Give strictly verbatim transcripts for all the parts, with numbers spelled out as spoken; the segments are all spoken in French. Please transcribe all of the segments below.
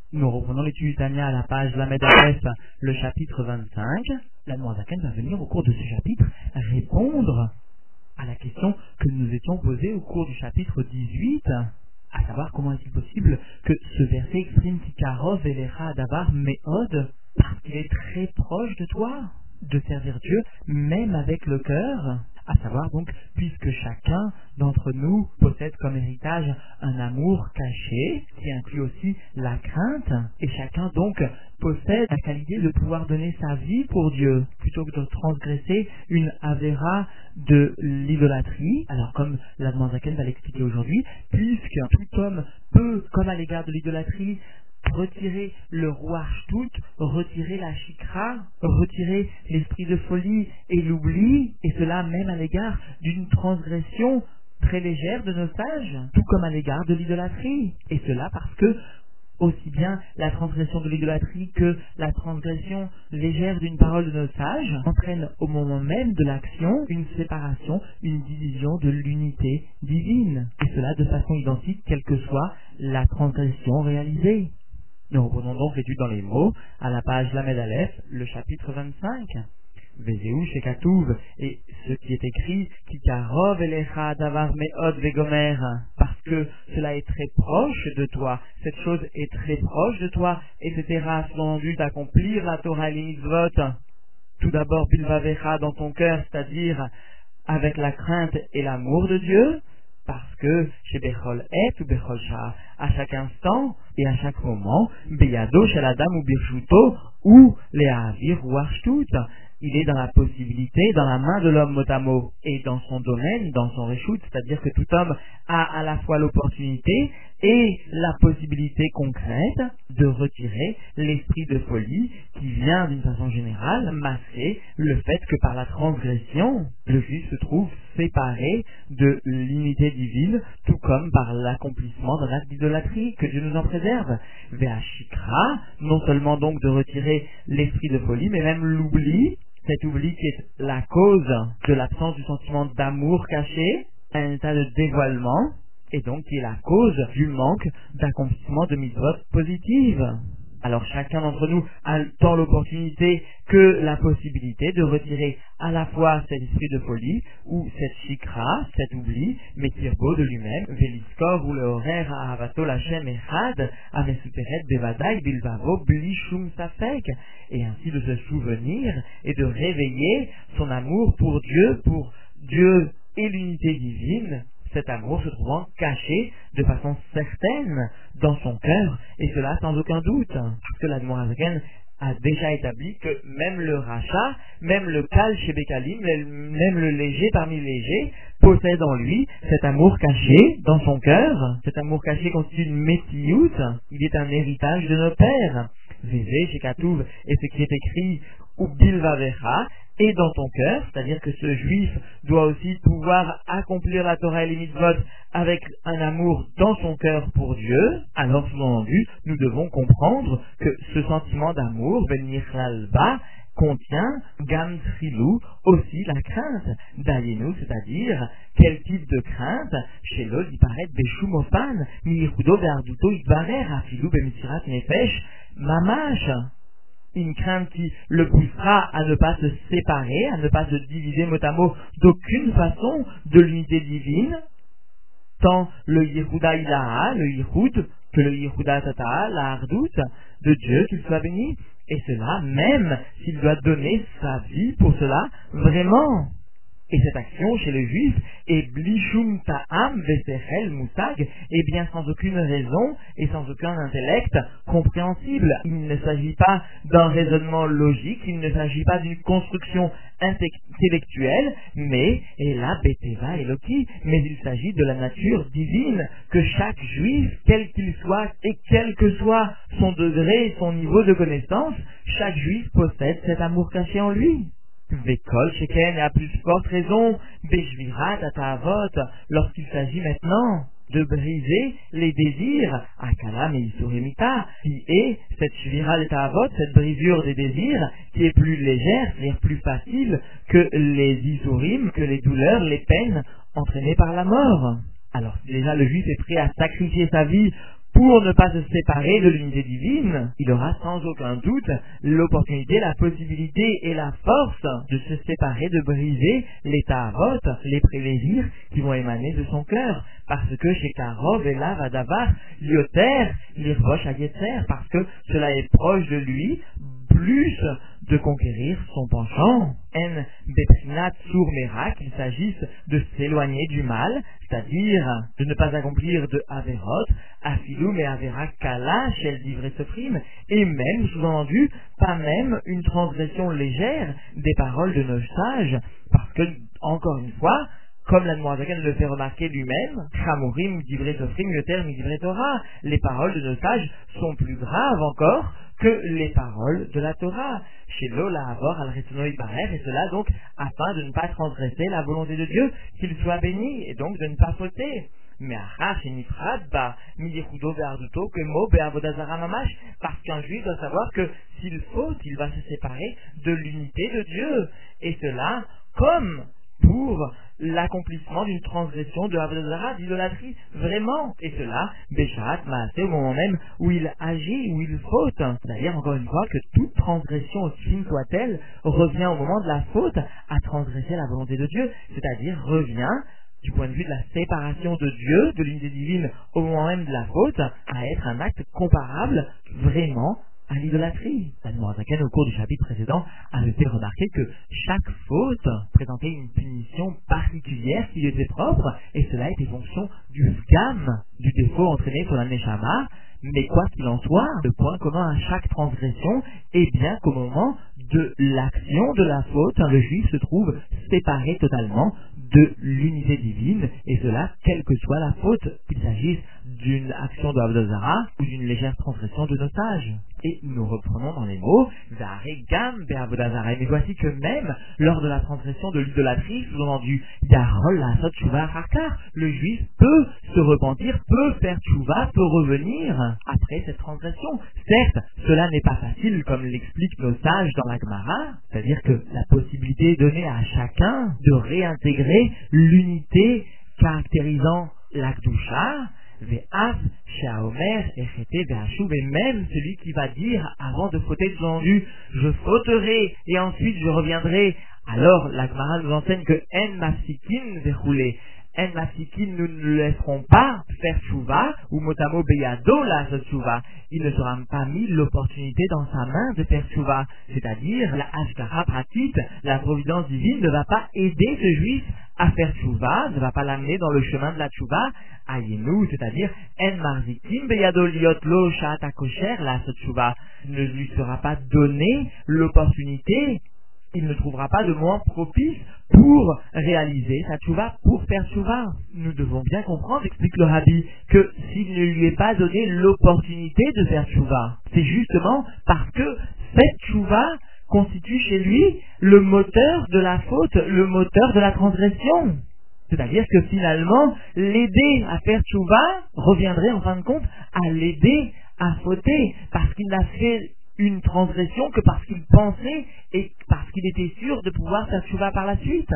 Nous reprenons l'étude du Tanya à la page Lamed Aleph, le chapitre vingt-cinq. La Noirzaken va venir au cours de ce chapitre répondre à la question que nous étions posée au cours du chapitre dix-huit, à savoir comment est-il possible que ce verset exprime Tikarov Elecha Davar Meod, parce qu'il est très proche de toi, de servir Dieu même avec le cœur. À savoir donc, puisque chacun d'entre nous possède comme héritage un amour caché, qui inclut aussi la crainte, et chacun donc possède la qualité de pouvoir donner sa vie pour Dieu, plutôt que de transgresser une avéra de l'idolâtrie. Alors comme la Zaken va l'expliquer aujourd'hui, puisque tout homme peut, comme à l'égard de l'idolâtrie, retirer le roi Shtout, retirer la chikra, retirer l'esprit de folie et l'oubli, et cela même à l'égard d'une transgression très légère de nos sages, tout comme à l'égard de l'idolâtrie. Et cela parce que aussi bien la transgression de l'idolâtrie que la transgression légère d'une parole de nos sages entraîne au moment même de l'action une séparation, une division de l'unité divine. Et cela de façon identique, quelle que soit la transgression réalisée. Nous reprenons donc l'étude dans les mots à la page Lamed Aleph, le chapitre vingt-cinq. Vezeu Shekatouv, et ce qui est écrit, Kikarov Elecha Davar Meod Vegomer, parce que cela est très proche de toi, cette chose est très proche de toi, et cetera, selon le but d'accomplir la Torah et les mitzvot. Tout d'abord, Bilvavecha dans ton cœur, c'est-à-dire avec la crainte et l'amour de Dieu, parce que chez Bechol Et ou Bechol Shah, à chaque instant et à chaque moment, Beyado Shaladam ou Birshuto ou Lehavir ou Arshtout, il est dans la possibilité, dans la main de l'homme mot à mot, et dans son domaine, dans son reshoot, c'est-à-dire que tout homme a à la fois l'opportunité et la possibilité concrète de retirer l'esprit de folie qui vient d'une façon générale masquer le fait que par la transgression, le juif se trouve séparé de l'unité divine, tout comme par l'accomplissement d'un acte d'idolâtrie, que Dieu nous en préserve. Ve'ashikra, non seulement donc de retirer l'esprit de folie, mais même l'oubli, cet oubli qui est la cause de l'absence du sentiment d'amour caché, un état de dévoilement, et donc qui est la cause du manque d'accomplissement de mitzvot positives. Alors chacun d'entre nous a tant l'opportunité que la possibilité de retirer à la fois cet esprit de folie, ou cette chikra, cet oubli, mais tirbo de lui-même, veliskor ou le horaire à avato lachem echad, amesuperet bevadai bilvavo bli shum safek, et ainsi de se souvenir et de réveiller son amour pour Dieu, pour Dieu et l'unité divine, cet amour se trouvant caché de façon certaine dans son cœur, et cela sans aucun doute, parce que la Zaken a déjà établi que même le rachat, même le kal chez Bekalim, même le léger parmi les légers, possède en lui cet amour caché dans son cœur. Cet amour caché constitue une métiout, il est un héritage de nos pères. Vézé chez Katouv, et ce qui est écrit, ou Bilvavecha, et dans ton cœur, c'est-à-dire que ce juif doit aussi pouvoir accomplir la Torah et les mitzvot avec un amour dans son cœur pour Dieu. Alors, sous-entendu, nous devons comprendre que ce sentiment d'amour, Ben Nichlal-Ba, contient Gam Trilou, aussi la crainte. Dayenu, c'est-à-dire, quel type de crainte? Chez l'autre, il paraît Beshumofan, Miyichudo Ve'arduto Itbarer, Afilou Bemisirat Nefesh, Mamash. Une crainte qui le poussera à ne pas se séparer, à ne pas se diviser mot à mot d'aucune façon de l'unité divine, tant le Yehuda Ilaha, le Yehud, que le Yehuda Tata, la Hardout de Dieu, qu'il soit béni, et cela même s'il doit donner sa vie pour cela, vraiment. Et cette action chez le juif est blishum ta'am vesechel mousag, et bien sans aucune raison et sans aucun intellect compréhensible. Il ne s'agit pas d'un raisonnement logique, il ne s'agit pas d'une construction intellectuelle, mais, et là, beteva eloki, mais il s'agit de la nature divine que chaque juif, quel qu'il soit et quel que soit son degré et son niveau de connaissance, chaque juif possède cet amour caché en lui. Vékol, Sheken, et à plus forte raison, Beshvirat, Atavot, lorsqu'il s'agit maintenant de briser les désirs, Akalam et Isuremita, qui est cette Shvira de Atavot, cette brisure des désirs, qui est plus légère, c'est-à-dire plus facile que les Isurim, que les douleurs, les peines entraînées par la mort. Alors, si déjà le juif est prêt à sacrifier sa vie pour ne pas se séparer de l'unité divine, il aura sans aucun doute l'opportunité, la possibilité et la force de se séparer, de briser les ta'avot, les plaisirs qui vont émaner de son cœur. Parce que chez Karov et là, Vadavar, Yoter, l'Irvosh à Yetzer, parce que cela est proche de lui, plus de conquérir son penchant. En Bepsinat Surmera, qu'il s'agisse de s'éloigner du mal, c'est-à-dire de ne pas accomplir de Averot, Afilum et Avera Kala, Shel Divrei Sofrim, et même, sous-entendu, pas même une transgression légère des paroles de nos sages, parce que, encore une fois, comme l'Admorazaken le fait remarquer lui-même, Chamurim, Divrei Sofrim, Yoter, Divrei Torah, les paroles de nos sages sont plus graves encore que les paroles de la Torah. Chez Lola Avor al Retonoi Barer, et cela donc afin de ne pas transgresser la volonté de Dieu, qu'il soit béni, et donc de ne pas fauter. Mais Arach et Nifrad, bah, Midichudo Be'arduto, que Mo Be'avodazara Mamash, parce qu'un juif doit savoir que s'il faute, il va se séparer de l'unité de Dieu. Et cela, comme pour l'accomplissement d'une transgression de Avodazara, d'idolâtrie, vraiment. Et cela, Béchat, Maasé, au moment même où il agit, où il faute. C'est-à-dire, encore une fois, que toute transgression, aussi fine soit-elle, revient au moment de la faute à transgresser la volonté de Dieu, c'est-à-dire revient du point de vue de la séparation de Dieu, de l'unité divine, au moment même de la faute, à être un acte comparable vraiment à l'idolâtrie. L'Admorazaken, au cours du chapitre précédent, avait fait remarquer que chaque faute présentait une punition particulière qui lui était propre, et cela était fonction du scam, du défaut entraîné sur la Neshama. Mais quoi qu'il en soit, le point commun à chaque transgression est bien qu'au moment de l'action de la faute, le juif se trouve séparé totalement de l'unité divine, et cela quelle que soit la faute, qu'il s'agisse d'une action de Avodazara ou d'une légère transgression de nos sages. Et nous reprenons dans les mots Zare Gam Be'avodazara. Mais voici que même lors de la transgression de l'idolâtrie, sous-entendu Yarol Lasot Tshuva Harkar, le juif peut se repentir, peut faire Tshuva, peut revenir après cette transgression. Certes, cela n'est pas facile, comme l'expliquent nos sages dans la Gemara, c'est-à-dire que la possibilité donnée à chacun de réintégrer l'unité caractérisant la Kedusha, Ve'af, Sheaomer, Echete, Ve'ashuv, et même celui qui va dire, avant de fauter sous-entendu, je fauterai, et ensuite je reviendrai. Alors, la Gemara nous enseigne que En Mafsikin Ve'choulé, En Mafsikin, nous ne le laisserons pas faire Tshuva, ou Motamo Beyado la Tshuva. Il ne sera pas mis l'opportunité dans sa main de faire Tshuva. C'est-à-dire, la Hashkara pratique, la providence divine ne va pas aider ce juif à faire Tshuva, ne va pas l'amener dans le chemin de la Tshuva, Ayenu, c'est-à-dire, En Marzikim Beyado Liotlo Shata Kosher la Tshuva. Il ne lui sera pas donné l'opportunité, il ne trouvera pas de moment propice pour réaliser sa tchouva, pour faire tchouva. Nous devons bien comprendre, explique le Rabbi, que s'il ne lui est pas donné l'opportunité de faire tchouva, c'est justement parce que cette tchouva constitue chez lui le moteur de la faute, le moteur de la transgression. C'est-à-dire que finalement, l'aider à faire tchouva reviendrait en fin de compte à l'aider à fauter, parce qu'il n'a fait une transgression que parce qu'il pensait et parce qu'il était sûr de pouvoir faire tchouva par la suite.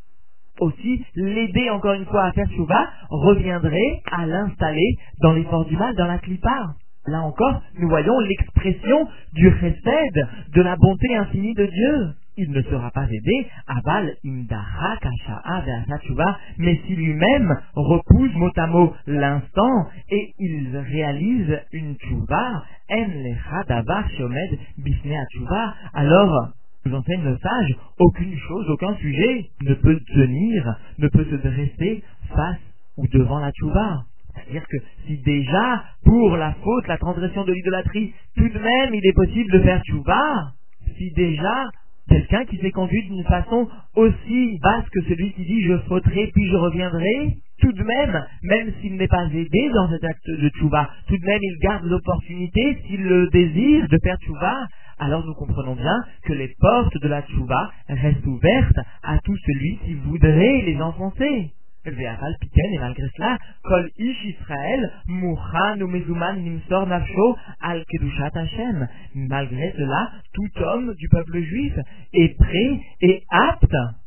Aussi, l'aider encore une fois à faire tchouva reviendrait à l'installer dans l'effort du mal, dans la clipa. Là encore, nous voyons l'expression du chesed, de la bonté infinie de Dieu. Il ne sera pas aidé, aval imdara kasha'a ve'asa tchouva, mais si lui-même repousse mot à mot l'instant et il réalise une tchouva, en lecha davar shomed bifnei tchouva, alors, nous enseigne le sage, aucune chose, aucun sujet ne peut tenir, ne peut se dresser face ou devant la tchouva. C'est-à-dire que si déjà, pour la faute, la transgression de l'idolâtrie, tout de même il est possible de faire tchouva, si déjà quelqu'un qui s'est conduit d'une façon aussi basse que celui qui dit je fauterai puis je reviendrai, tout de même, même s'il n'est pas aidé dans cet acte de tchouva, tout de même il garde l'opportunité, s'il le désire, de faire tchouva, alors nous comprenons bien que les portes de la tchouva restent ouvertes à tout celui qui voudrait les enfoncer. Ve'aval piken, et malgré cela, kol ish Israël, mouchan ou mezouman nimsor nafsho al kedushat Hashem. Malgré cela, tout homme du peuple juif est prêt et apte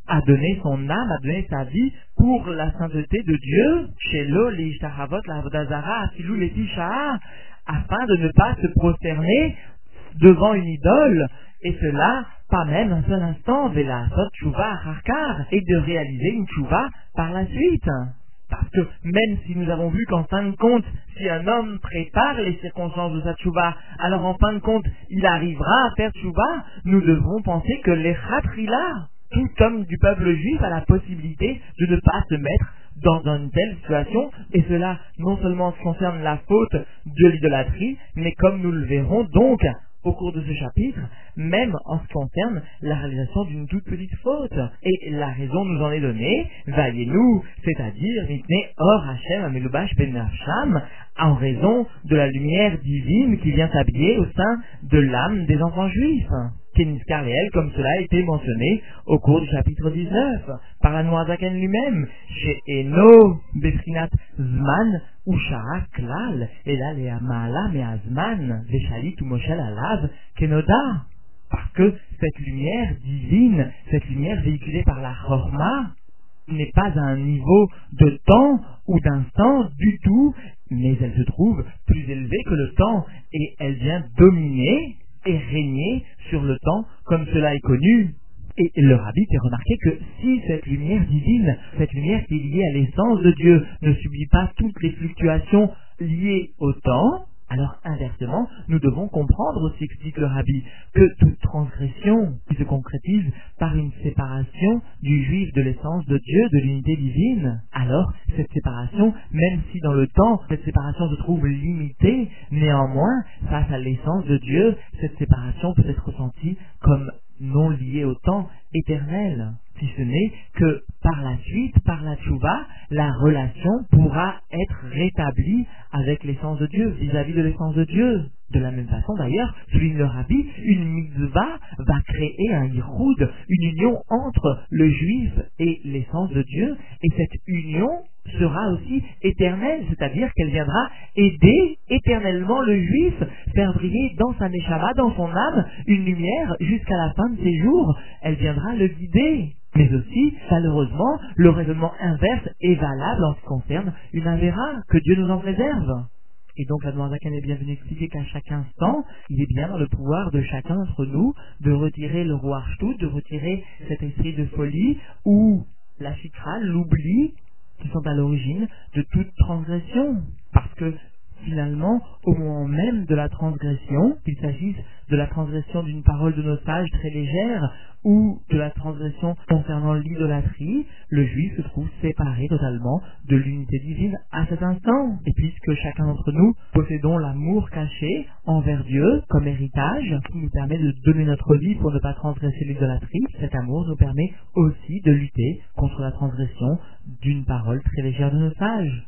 a donné son âme, a donné sa vie pour la sainteté de Dieu, chez l'eau, les Ishtahavot, la Avodazara, Afilou, les Tisha'a, afin de ne pas se prosterner devant une idole, et cela, pas même un seul instant, Vela, Sot, Tchouva, Harkar, et de réaliser une Tchouva par la suite. Parce que même si nous avons vu qu'en fin de compte, si un homme prépare les circonstances de sa tchouva, alors en fin de compte, il arrivera à faire tchouva, nous devons penser que les Khatrila, tout homme du peuple juif a la possibilité de ne pas se mettre dans une telle situation, et cela non seulement concerne la faute de l'idolâtrie, mais comme nous le verrons donc au cours de ce chapitre, même en ce qui concerne la réalisation d'une toute petite faute. Et la raison nous en est donnée, vaillez-nous, c'est-à-dire, mitne or Hashem amelubash ben nafsham, en raison de la lumière divine qui vient s'habiller au sein de l'âme des enfants juifs. Kéniskar réel, comme cela a été mentionné au cours du chapitre dix-neuf, par la Noirzaken lui-même, chez Eno, Befrinat Zman, Ushara Klal, et là les Amala Meazman, Veshalit ou Moshel Alav, Kenoda. Parce que cette lumière divine, cette lumière véhiculée par la Chorma, n'est pas à un niveau de temps ou d'instant du tout, mais elle se trouve plus élevée que le temps, et elle vient dominer et régner sur le temps, comme cela est connu. Et le rabbi fait remarquer que si cette lumière divine, cette lumière qui est liée à l'essence de Dieu, ne subit pas toutes les fluctuations liées au temps, alors inversement, nous devons comprendre aussi, explique le rabbi, que toute transgression qui se concrétise par une séparation du juif de l'essence de Dieu, de l'unité divine, alors cette séparation, même si dans le temps, cette séparation se trouve limitée, néanmoins, face à l'essence de Dieu, cette séparation peut être ressentie comme non liée au temps éternel. Si ce n'est que par la suite, par la tchouva, la relation pourra être rétablie avec l'essence de Dieu, vis-à-vis de l'essence de Dieu. De la même façon d'ailleurs, souligne le rabbi, une mitzvah va créer un yichoud, une union entre le juif et l'essence de Dieu, et cette union sera aussi éternelle, c'est-à-dire qu'elle viendra aider éternellement le juif, faire briller dans sa neshama, dans son âme, une lumière jusqu'à la fin de ses jours. Elle viendra le guider. Mais aussi, malheureusement, le raisonnement inverse est valable en ce qui concerne une avéra, que Dieu nous en préserve. Et donc la Noirzaken est bien venue expliquer qu'à chaque instant, il est bien dans le pouvoir de chacun d'entre nous de retirer le roi Arshtout, de retirer cet esprit de folie ou la chikra, l'oubli, qui sont à l'origine de toute transgression. Parce que finalement, au moment même de la transgression, qu'il s'agisse de la transgression d'une parole de nos sages très légère ou de la transgression concernant l'idolâtrie, le juif se trouve séparé totalement de l'unité divine à cet instant. Et puisque chacun d'entre nous possédons l'amour caché envers Dieu comme héritage, qui nous permet de donner notre vie pour ne pas transgresser l'idolâtrie, cet amour nous permet aussi de lutter contre la transgression d'une parole très légère de nos sages.